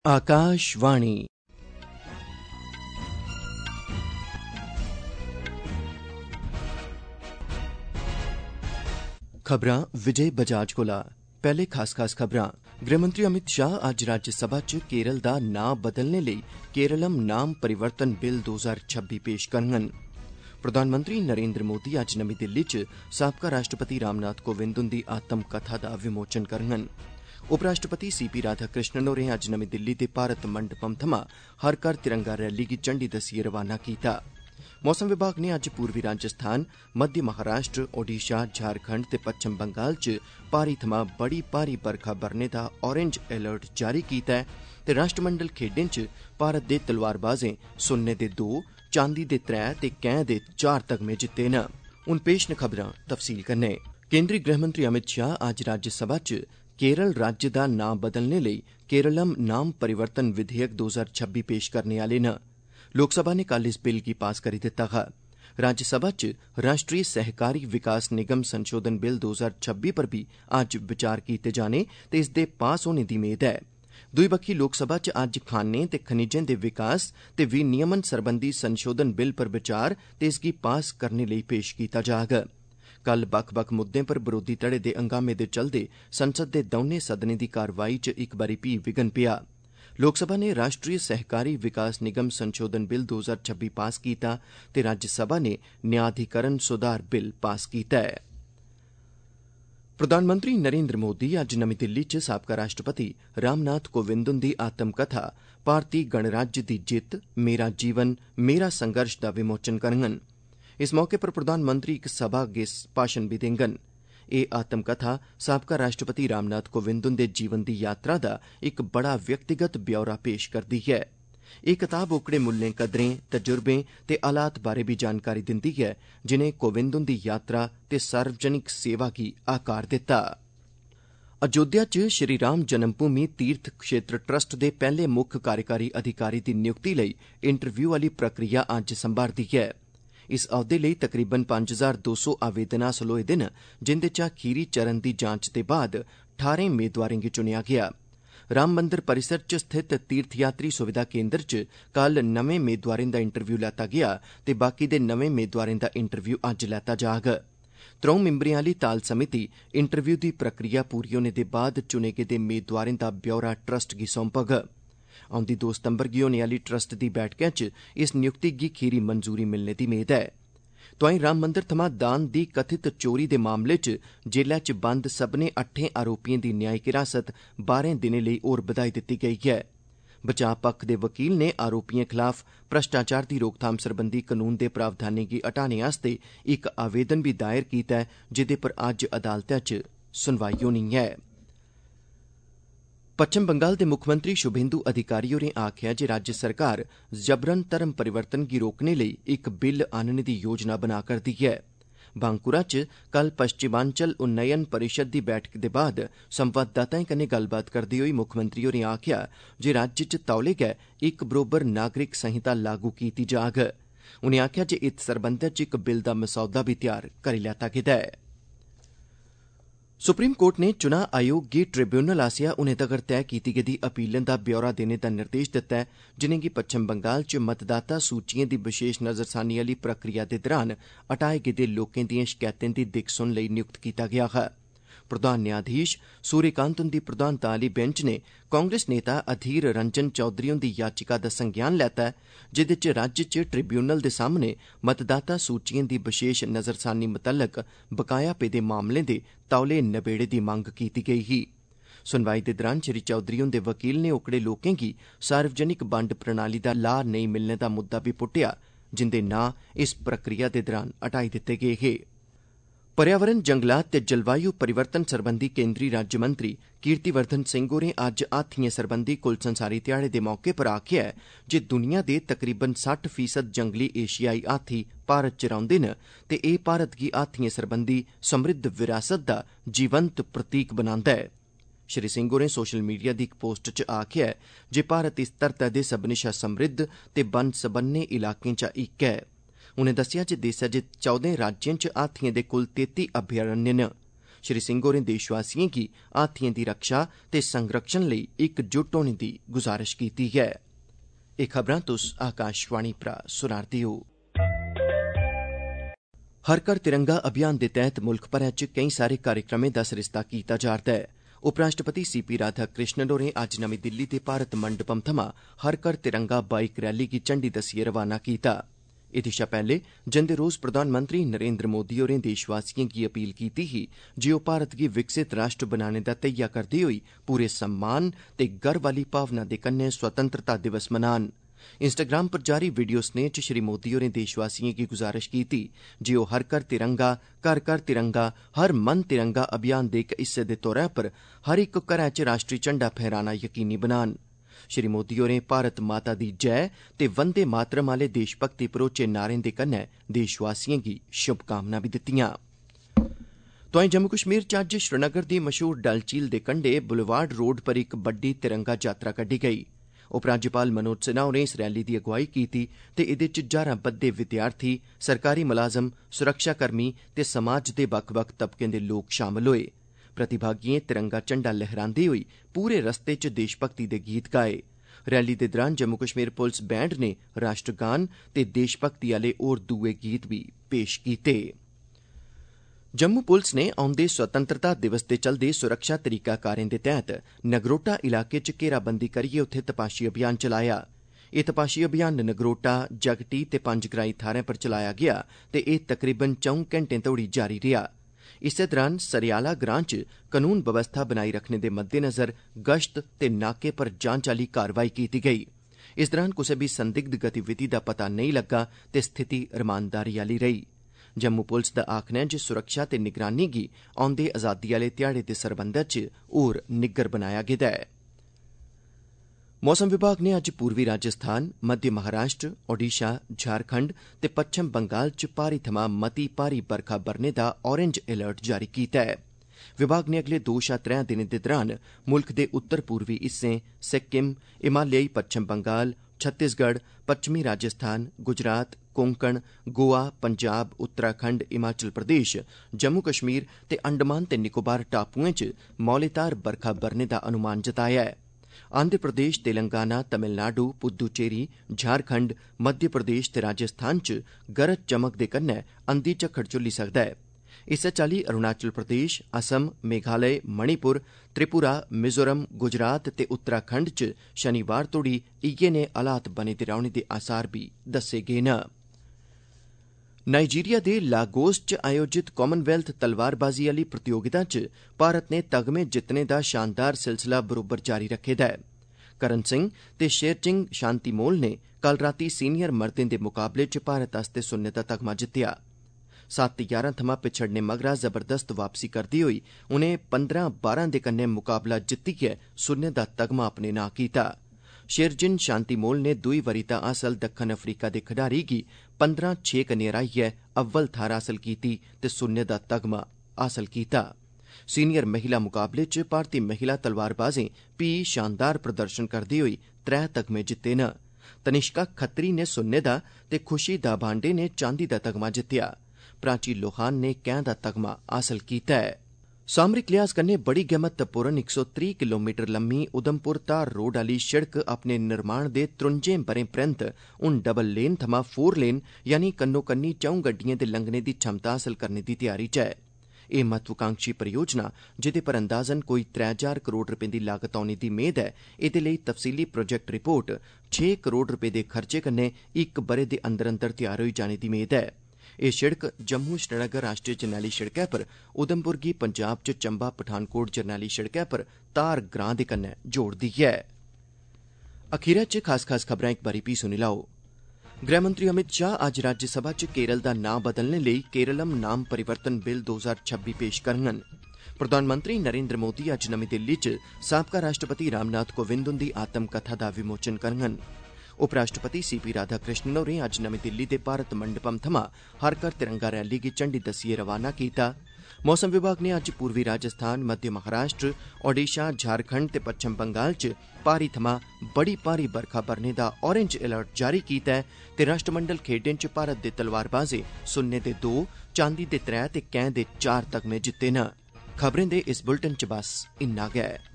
आकाशवाणी खबरां विजय बजाज कोला। पहले खास खबरां। गृहमंत्री अमित शाह अज्ज राज्यसभा च केरल दा नां बदलने लेई केरलम नाम परिवर्तन बिल 2026 पेश करङन। प्रधानमंत्री नरेंद्र मोदी अज्ज नमीं दिल्ली च साबका राष्ट्रपति रामनाथ कोविंद हुंदी आत्मकथा दा विमोचन करङन। उपराष्ट्रपति सीपी राधाकृष्णन होरें अज्ज नमीं दिल्ली दे भारत मंडपम थमां हर घर तिरंगा रैली गी झंडी दस्सिए रवाना कीता। मौसम विभाग ने अज्ज पूर्वी राजस्थान, मध्य महाराष्ट्र, ओडिशा, झारखंड ते पच्छम बंगाल च भारी थमां बड़ी भारी बरखा बरने दा ऑरेंज अलर्ट जारी कीता है ते राष्ट्रमंडल खेड्डें च भारत दे तलवारबाजें सुन्ने दे 2, चांदी दे 3 ते कैंह दे 4 तगमे जित्ते न। हुण पेश न खबरां तफसील कन्नै। केंद्री गृहमंत्री अमित शाह अज्ज राज्यसभा च केरल राज्य दा नां बदलने लेई केरलम नाम परिवर्तन विधेयक 2026 पेश करने आले न। लोकसभा ने कल इस बिल गी पास करी दित्ता हा। राज्यसभा च राष्ट्रीय सहकारी विकास निगम संशोधन बिल 2026 पर बी अज्ज विचार कीते जाने ते इसदे पास होने दी मेद ऐ। दुई बक्खी लोकसभा च अज्ज खानें ते खनिजें दे विकास ते विनियमन सरबंधी संशोधन बिल पर विचार ते इसगी पास करने लेई पेश कीता जाग। कल बक्ख-बक्ख मुद्दें पर बरोधी धड़े दे हंगामे दे चलदे संसद दे दौनें सदनें दी कारवाई च इक बारी फ्ही विघन पेआ। लोकसभा ने राष्ट्रीय सहकारी विकास निगम संशोधन बिल 2026 पास कीता ते राज्यसभा ने न्यायाधिकरण सुधार बिल पास कीता ऐ। प्रधानमंत्री नरेंद्र मोदी अज्ज नमीं दिल्ली च साबका राष्ट्रपति रामनाथ कोविंद हुंदी आत्मकथा भारती गणराज्य दी जित्त, मेरा जीवन, मेरा संघर्ष दा विमोचन करङन। इस मौके पर प्रधानमंत्री इक सभा अग्गे भाषण बी देङन। एह् आत्मकथा साबका राष्ट्रपति रामनाथ कोविंद हुंदे जीवन दी यात्रा दा इक बड़ा व्यक्तिगत ब्यौरा पेश करदी ऐ। एह् कताब ओकड़े मुल्लें, कदरें, तजुर्बें ते हालात बारै बी जानकारी दिंदी ऐ जिनें कोविंद हुंदी यात्रा ते सार्वजनिक सेवा गी आकार दित्ता। अयोध्या च श्री राम जन्मभूमि तीर्थ क्षेत्र ट्रस्ट दे पैह्ले मुक्ख कार्यकारी अधिकारी दी नियुक्ति लेई इंटरव्यू आह्ली प्रक्रिया अज्ज संभारदी ऐ। इस औह्दे लेई तकरीबन 5200 आवेदन हासल होए दे न, जिंदे चा खीरी चरण दी जांच दे बाद 18 मेदवारें गी चुनेआ गेआ। राम मंदिर परिसर च स्थित तीर्थयात्री सुविधा केंद्र च कल नमें मेदवारें दा इंटरव्यू लैता गेआ ते बाकी दे नमें मेदवारें दा इंटरव्यू अज्ज लैता जाग। 3 मिंबरें आह्ली ताल समिति इंटरव्यू दी प्रक्रिया पूरी होने दे बाद चुने गेदे मेदवारें दा ब्यौरा ट्रस्ट गी सौंपग। औंदी 2 सितंबर गी होने आह्ली ट्रस्ट दी बैठका च इस नियुक्ति गी खीरी मंजूरी मिलने दी मेद ऐ। तोआईं राम मंदिर थमां दान दी कथित चोरी दे मामले च जेलै च बंद सब्भनें 8 आरोपिएं दी न्यायिक हिरासत 12 दिनें लेई होर बधाई दित्ती गेई ऐ। बचाव पक्ख दे वकील ने आरोपिएं खलाफ भ्रष्टाचार दी रोकथाम सरबंधी कानून दे प्रावधानें गी हटाने आस्तै इक आवेदन बी दायर कीता ऐ, जेह्दे पर अज्ज अदालतै च सुनवाई होनी ऐ। पच्छम बंगाल दे मुक्खमंत्री शुभेंदु अधिकारी होरें आखेआ जे राज्य सरकार जबरन धर्म परिवर्तन गी रोकने लेई इक बिल आह्नने दी योजना बना करदी ऐ। बांकुरा च कल पश्चिमांचल उन्नयन परिषद दी बैठक दे बाद संवाददाताएं कन्नै गल्लबात करदे होई मुक्खमंत्री होरें आखेआ जे राज्य च तौले गै इक बरोबर नागरिक संहिता लागू कीती जाग। उनें आखेआ जे इत सरबंधै च इक बिल दा मसौदा बी तैयार करी लैता गेदा ऐ। सुप्रीम कोर्ट ने चुनां आयोग गी ट्रिब्यूनल आसेआ हुनै तगर तैय कीती गेदी अपीलें दा ब्यौरा देने दा निर्देश दित्ता ऐ, जिनेंगी पच्छम बंगाल च मतदाता सूचिएं दी विशेष नजरसानी आह्ली प्रक्रिया दे दौरान हटाए गेदे लोकें दिएं शकैतें दी दिक्ख सुन लेई नियुक्त कीता गेआ हा। प्रधान न्यायाधीश सूर्यकांत हुंदी प्रधानता आह्ली बेंच ने कांग्रेस नेता अधीर रंजन चौधरी हुंदी याचिका दा संज्ञान लैता ऐ, जेह्दे च राज्य च ट्रिब्यूनल दे सामने मतदाता सूचिएं दी विशेष नजरसानी मतल्लक बकाया पेदे मामलें दे तौले नबेड़े दी मंग कीती गेई ही। सुनवाई दे दौरान श्री चौधरी हुंदे वकील ने ओकड़े लोकें गी सार्वजनिक बंड प्रणाली दा लाह् नेईं मिलने दा मुद्दा बी पुट्टेआ, जिंदे नां इस प्रक्रिया दे दौरान हटाई दित्ते गे हे। पर्यावरण, जंगलात ते जलवायु परिवर्तन सरबंधी केंद्री राज्यमंत्री कीर्तिवर्धन सिंह होरें अज्ज हाथिएं सरबंधी कुल संसारी ध्याड़े दे मौके पर आखेआ ऐ जे दुनिया दे तकरीबन 60% जंगली एशियाई हाथी भारत च रौंह्दे न ते एह् भारत गी हाथिएं सरबंधी समृद्ध विरासत दा जीवंत प्रतीक बनांदा ऐ। श्री सिंह होरें सोशल मीडिया दी इक पोस्ट च आखेआ ऐ जे भारत इस धरतै दे सभनें शा समृद्ध ते बन्न सबन्ने इलाकें चा इक ऐ। उनें दस्सेआ जे देसै दे 14 राज्यें च हाथिएं दे कुल 33 अभयारण्य न। श्री सिंह होरें देशवासियें गी हाथियें दी रक्षा ते संरक्षण लेई इकजुट होने दी गुजारिश कीती ऐ। एह खबरां तुस आकाशवाणी परा सुना'रदे ओ। हर घर तिरंगा अभियान दे तैहत मुल्ख भरै च केई सारे कार्यक्रमें दा सरिस्ता कीता जा'रदा ऐ। उपराष्ट्रपति सी.पी. राधाकृष्णन होरें अज्ज नमीं दिल्ली दे भारत मंडपम थमां हर घर तिरंगा बाइक रैली गी झंडी दस्सियै रवाना कीता। एह्दे शा पैह्ले जंदे रोज प्रधानमंत्री नरेंद्र मोदी होरें देशवासियें गी अपील कीती ही जे ओह् भारत गी विकसित राष्ट्र बनाने दा धैइया करदे होई पूरे सम्मान ते गर्व आह्ली भावना दे कन्नै स्वतंत्रता दिवस मनान। इंस्टाग्राम पर जारी वीडियो स्नेह च श्री मोदी होरें देशवासियें गी गुजारिश कीती जे ओह् हर घर तिरंगा, घर घर तिरंगा, हर मन तिरंगा अभियान दे इक हिस्से दे तौरा पर हर इक घरै च राष्ट्री झंडा फहराना यकीनी बनान। श्री मोदी होरें भारत माता दी जय ते वंदे मातरम आह्ले देशभक्ति भरोचे नारें दे कन्नै देशवासियें गी शुभकामनां बी दित्तियां। तोआईं जम्मू कश्मीर च अज्ज श्रीनगर दी मशहूर डल झील दे कंढे बुलवार्ड रोड पर इक बड्डी तिरंगा यात्रा कड्डी गेई। उपराज्यपाल मनोज सिन्हा होरें इस रैली दी अगुवाई कीती ते एह्दे च ज्हारां बद्दे विद्यार्थी, सरकारी मुलाजम, सुरक्षाकर्मी ते समाज दे बक्ख-बक्ख तबकें दे लोक शामल होए। प्रतिभागिएं तिरंगा झंडा लहरांदे होई पूरे रस्ते च देशभक्ति दे गीत गाए। रैली दे दौरान जम्मू कश्मीर पुलस बैंड ने राष्ट्रगान ते देशभक्ति आह्ले होर दुए गीत बी पेश कीते। जम्मू पुलस ने औंदे स्वतंत्रता दिवस दे चलदे सुरक्षा तरीकाकारें दे तैह्त नगरोटा इलाके च घेराबंदी करियै उत्थे तपाशी अभियान चलाया। एह् तपाशी अभियान नगरोटा, जगटी ते पंजग्राई थाह्रें पर चलाया गेआ ते एह् तकरीबन 4 घैंटें तोड़ी जारी रेहा। इस्सै दौरान सरियाला ग्रां च कानून बवस्था बनाई रखने दे मद्देनज़र गश्त ते नाके पर जांच आह्ली कार्रवाई कीती गेई। इस दौरान कुसै बी संदिग्ध गतिविधि दा पता नेईं लग्गा ते स्थिति रमानदारी आह्ली रेही। जम्मू पुलस दा आखना ऐ जे सुरक्षा ते निगरानी गी औंदे आजादी आह्ले ध्याड़े दे सरबंधै च होर निग्गर बनाया गेदा ऐ। मौसम विभाग ने अज्ज पूर्वी राजस्थान, मध्य महाराष्ट्र, ओडिशा, झारखंड ते पच्छम बंगाल च भारी थमां मती भारी बरखा बरने दा ऑरेंज अलर्ट जारी कीता ऐ। विभाग ने अगले 2 शा 3 दिनें दे दौरान मुल्ख दे उत्तर पूर्वी हिस्सें, सिक्किम, हिमालयी पच्छम बंगाल, छत्तीसगढ़, पच्छमी राजस्थान, गुजरात, कोंकण, गोवा, पंजाब, उत्तराखंड, हिमाचल प्रदेश, जम्मू कश्मीर ते अंडमान ते निकोबार टापुएं च मौलेधार बरखा बरने दा अनुमान जताया ऐ। आंध्र प्रदेश, तेलंगाना, तमिलनाडु, पुद्दुचेरी, झारखंड, मध्य प्रदेश ते राजस्थान च गरज चमक दे कन्नै अंधी झक्खड़ झुल्ली सकदा ऐ। इस्सै चाल्ली अरुणाचल प्रदेश, असम, मेघालय, मणिपुर, त्रिपुरा, मिजोरम, गुजरात ते उत्तराखंड च शनिवार तोड़ी इयै नेह् हालात बने दे रौह्ने दे आसार बी दस्से गे न। नाइजीरिया दे लागोस च आयोजित कॉमनवेल्थ तलवारबाजी आह्ली प्रतियोगिता च भारत ने तगमे जित्तने दा शानदार सिलसिला बरोबर जारी रक्खे दा ऐ। करण सिंह ते शेरचिंग शांतिमोल ने कल रातीं सीनियर मर्दें दे मुकाबले च भारत आस्तै सुन्ने दा तगमा जित्तेआ। 7-11 थमां पिछड़ने मगरा जबरदस्त वापसी करदे होई उनें 15-12 दे कन्नै मुकाबला जित्तियै सुन्ने दा तगमा अपने नां कीता। शेरजिन शांतिमोल ने दुई वरीता हासल दक्खन अफ्रीका दे खडारी गी 15-6 कन्नै हराइयै अव्वल थाह्र हासल कीती ते सुन्ने दा तगमा हासल कीता। सीनियर महिला मुकाबले च भारतीय महिला तलवारबाजें भी शानदार प्रदर्शन करदे होई 3 तगमे जित्ते न। तनिष्का खत्री ने सुन्ने दा ते खुशी दाभांडे ने चांदी दा तगमा जित्तेआ। प्राची लोहान ने कैंह दा तगमा हासल कीता ऐ। सामरिक लिहाज कन्नै बड़ी गै महत्वपूर्ण 130 किलोमीटर लम्मी उधमपुर धार रोड आह्ली शिड़क अपने निर्माण दे 53 ब'रें परैंत हून डबल लेन थमां 4 लेन यानी कन्नो कन्नी 4 गड्डिएं दे लंघने दी क्षमता हासल करने दी तैयारी च ऐ। एह् महत्वाकांक्षी परियोजना जेह्दे पर अंदाजन कोई 3000 करोड़ रपें दी लागत औने दी मेद ऐ। एह्दे लेई तफसीली प्रोजेक्ट रिपोर्ट 6 करोड़ रपे दे खर्चे कन्नै 1 ब'रे दे अंदर अंदर तैयार होई जाने दी मेद ऐ। एह् शिड़क जम्मू श्रीनगर राष्ट्री जरनैली शिड़कै पर उधमपुर गी पंजाब च चंबा पठानकोट जरनैली शिड़कै पर धार ग्रां दे कन्नै जोड़दी ऐ। अखीरै च खास खबरां इक बारी फ्ही सुनी लैओ। गृहमंत्री अमित शाह अज्ज राज्यसभा च केरल दा नां बदलने लेई केरलम नाम परिवर्तन बिल 2026 पेश करङन। प्रधानमंत्री नरेंद्र मोदी अज्ज नमीं दिल्ली च साबका राष्ट्रपति रामनाथ कोविंद हुंदी आत्मकथा दा विमोचन करङन। उपराष्ट्रपति सी.पी. राधाकृष्णन होरें अज्ज नमीं दिल्ली दे भारत मंडपम थमां हर घर तिरंगा रैली गी झंडी दस्सियै रवाना कीता। मौसम विभाग ने अज्ज पूर्वी राजस्थान, मध्य महाराष्ट्र, ओडिशा, झारखंड ते पच्छम बंगाल च भारी थमां बड़ी भारी बरखा बरने दा ऑरेंज अलर्ट जारी कीता ऐ ते राष्ट्रमंडल खेड्डें च भारत दे तलवारबाजें सुन्ने दे 2, चांदी दे 3 ते कैंह दे 4 तगमे जित्ते न। खबरें दे इस बुलेटिन च बस इन्ना गै।